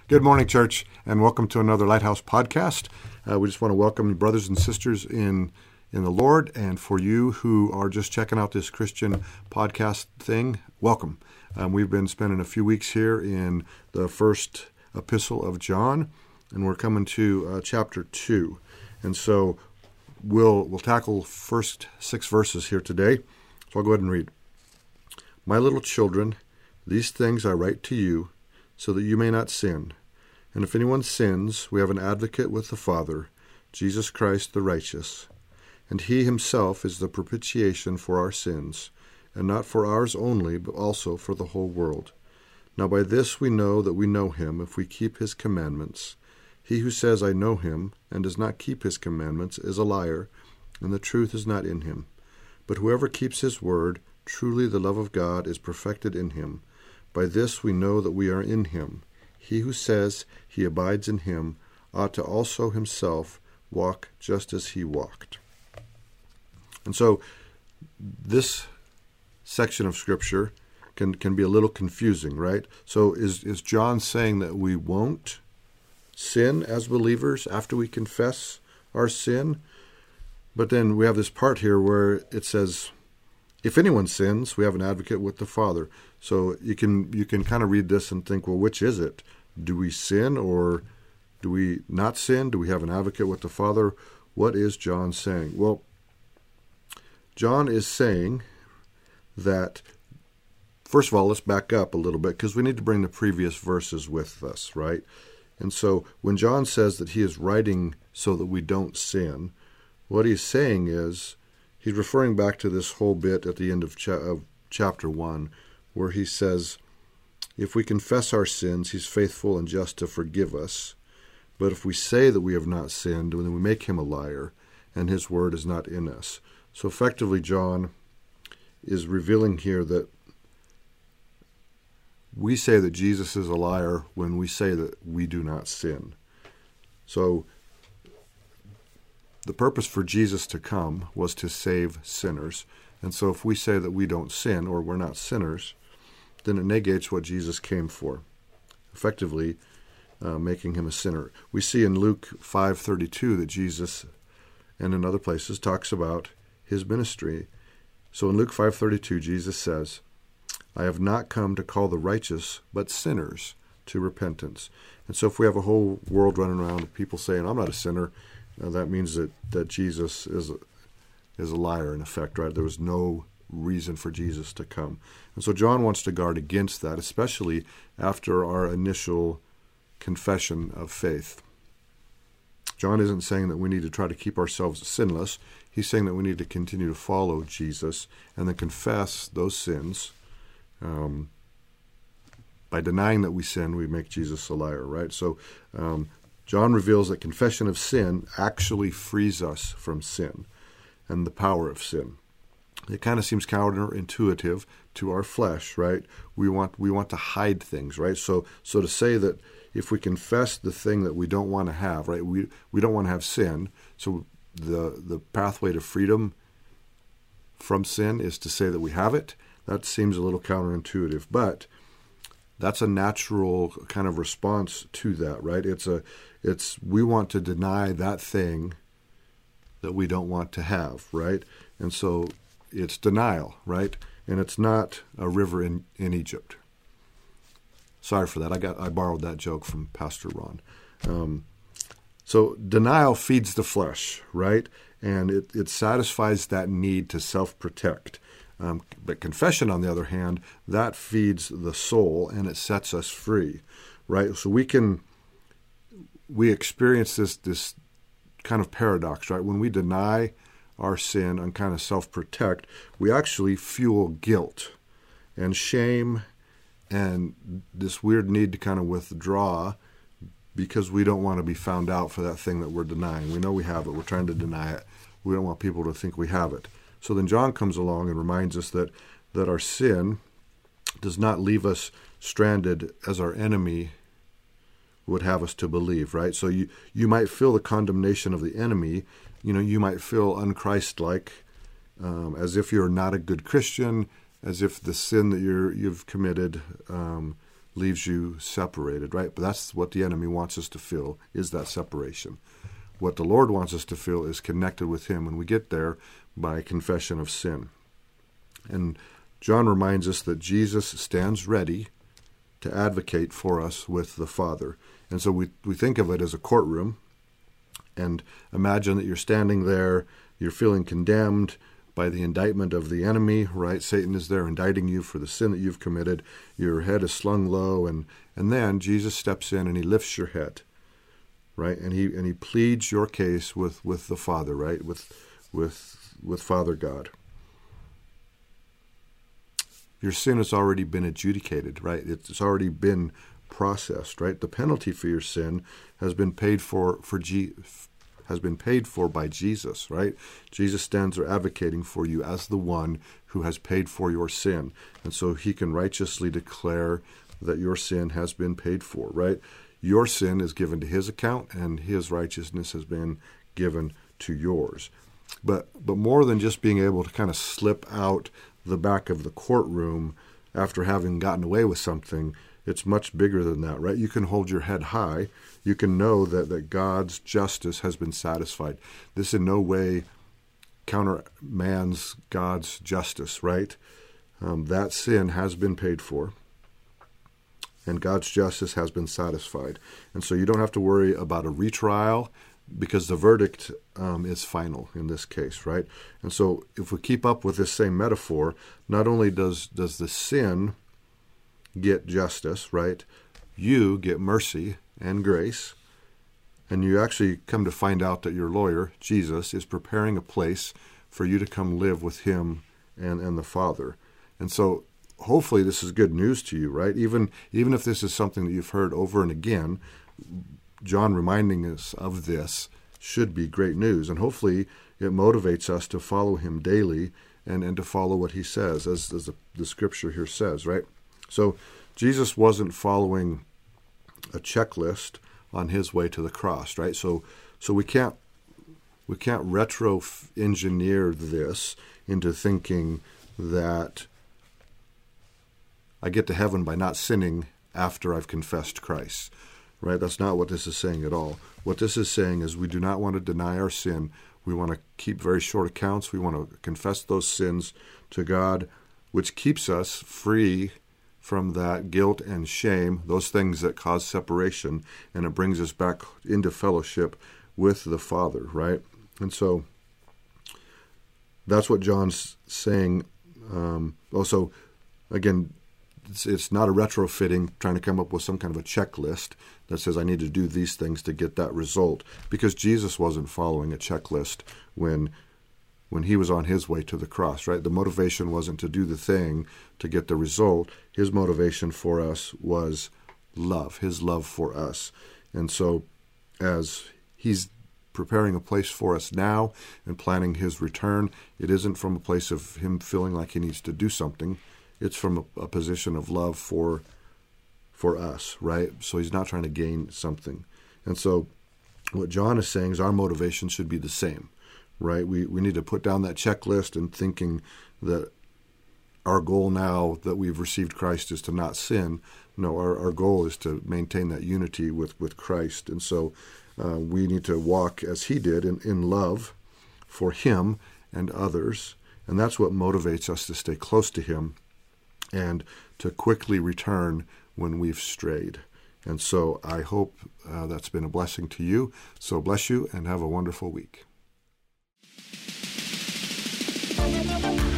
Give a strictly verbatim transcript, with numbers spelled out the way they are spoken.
Good morning, church, and welcome to another Lighthouse podcast. Uh, we just want to welcome you brothers and sisters in in the Lord, and for you who are just checking out this Christian podcast thing, welcome. Um, we've been spending a few weeks here in the first epistle of John, and we're coming to uh, chapter two. And so we'll we'll tackle first six verses here today. So I'll go ahead and read. My little children, these things I write to you, so that you may not sin. And if anyone sins, we have an advocate with the Father, Jesus Christ the righteous. And he himself is the propitiation for our sins, and not for ours only, but also for the whole world. Now by this we know that we know him, if we keep his commandments. He who says, I know him, and does not keep his commandments, is a liar, and the truth is not in him. But whoever keeps his word, truly the love of God is perfected in him. By this we know that we are in him. He who says he abides in him ought to also himself walk just as he walked. And so this section of Scripture can, can be a little confusing, right? So is, is John saying that we won't sin as believers after we confess our sin? But then we have this part here where it says, if anyone sins, we have an advocate with the Father. So you can you can kind of read this and think, well, which is it? Do we sin or do we not sin? Do we have an advocate with the Father? What is John saying? Well, John is saying that, first of all, let's back up a little bit because we need to bring the previous verses with us, right? And so when John says that he is writing so that we don't sin, what he's saying is, he's referring back to this whole bit at the end of, cha- of chapter one, where he says, if we confess our sins, he's faithful and just to forgive us. But if we say that we have not sinned, then we make him a liar, and his word is not in us. So effectively, John is revealing here that we say that Jesus is a liar when we say that we do not sin. So the purpose for Jesus to come was to save sinners. And so if we say that we don't sin or we're not sinners, then it negates what Jesus came for, effectively uh, making him a sinner. We see in Luke five thirty-two that Jesus, and in other places, talks about his ministry. So in Luke five thirty-two, Jesus says, I have not come to call the righteous, but sinners to repentance. And so if we have a whole world running around of people saying, I'm not a sinner, uh, that means that, that Jesus is a, is a liar, in effect, right? There was no reason for Jesus to come. And so John wants to guard against that, especially after our initial confession of faith. John isn't saying that we need to try to keep ourselves sinless. He's saying that we need to continue to follow Jesus and then confess those sins. Um, by denying that we sin, we make Jesus a liar, right? So um, John reveals that confession of sin actually frees us from sin and the power of sin. It kind of seems counterintuitive to our flesh, right? We want we want to hide things, right? So so to say that if we confess the thing that we don't want to have, right? We we don't want to have sin. So the the pathway to freedom from sin is to say that we have it. That seems a little counterintuitive, but that's a natural kind of response to that, right? It's a it's we want to deny that thing that we don't want to have, right? And so it's denial, right? And it's not a river in, in Egypt. Sorry for that. I got I borrowed that joke from Pastor Ron. Um, so denial feeds the flesh, right? And it, it satisfies that need to self-protect. Um, but confession, on the other hand, that feeds the soul and it sets us free, right? So we can we experience this this kind of paradox, right? When we deny our sin and kind of self-protect, we actually fuel guilt and shame and this weird need to kind of withdraw because we don't want to be found out for that thing that we're denying. We know we have it. We're trying to deny it. We don't want people to think we have it. So then John comes along and reminds us that, that our sin does not leave us stranded as our enemy would have us to believe, right? So you, you might feel the condemnation of the enemy. You know, you might feel unchristlike, um, as if you're not a good Christian, as if the sin that you're, you've committed um, leaves you separated, right? But that's what the enemy wants us to feel, is that separation. What the Lord wants us to feel is connected with him when we get there by confession of sin. And John reminds us that Jesus stands ready to advocate for us with the Father. And so we, we think of it as a courtroom, and imagine that you're standing there, you're feeling condemned by the indictment of the enemy, right? Satan is there indicting you for the sin that you've committed. Your head is slung low, and, and then Jesus steps in and he lifts your head, right? And he and he pleads your case with, with the Father, right? With with with Father God. Your sin has already been adjudicated, right? It's already been processed, right? The penalty for your sin has been paid for for G, has been paid for by Jesus, right? Jesus stands there advocating for you as the one who has paid for your sin. And so he can righteously declare that your sin has been paid for, right? Your sin is given to his account, and his righteousness has been given to yours. But but more than just being able to kind of slip out the back of the courtroom after having gotten away with something, it's much bigger than that, right? You can hold your head high. You can know that, that God's justice has been satisfied. This in no way countermands God's justice, right? Um, that sin has been paid for, and God's justice has been satisfied. And so you don't have to worry about a retrial, because the verdict um, is final in this case, right? And so if we keep up with this same metaphor, not only does does the sin get justice, right? You get mercy and grace, and you actually come to find out that your lawyer, Jesus, is preparing a place for you to come live with him and, and the Father. And so hopefully this is good news to you, right? Even even if this is something that you've heard over and again, John reminding us of this should be great news. And hopefully it motivates us to follow him daily and, and to follow what he says, as, as the, the scripture here says, right? So Jesus wasn't following a checklist on his way to the cross, right? So so we can't we can't retro engineer this into thinking that I get to heaven by not sinning after I've confessed Christ, right? That's not what this is saying at all. What this is saying is we do not want to deny our sin. We want to keep very short accounts. We want to confess those sins to God, which keeps us free from that guilt and shame, those things that cause separation, and it brings us back into fellowship with the Father, right? And so that's what John's saying. Um, also, again, it's, it's not a retrofitting, trying to come up with some kind of a checklist that says I need to do these things to get that result, because Jesus wasn't following a checklist when when he was on his way to the cross, right? The motivation wasn't to do the thing to get the result. His motivation for us was love, his love for us. And so as he's preparing a place for us now and planning his return, it isn't from a place of him feeling like he needs to do something. It's from a, a position of love for for us, right? So he's not trying to gain something. And so what John is saying is our motivation should be the same, right? We we need to put down that checklist and thinking that our goal now that we've received Christ is to not sin. No, our, our goal is to maintain that unity with, with Christ. And so uh, we need to walk as he did in, in love for him and others. And that's what motivates us to stay close to him and to quickly return when we've strayed. And so I hope uh, that's been a blessing to you. So bless you and have a wonderful week.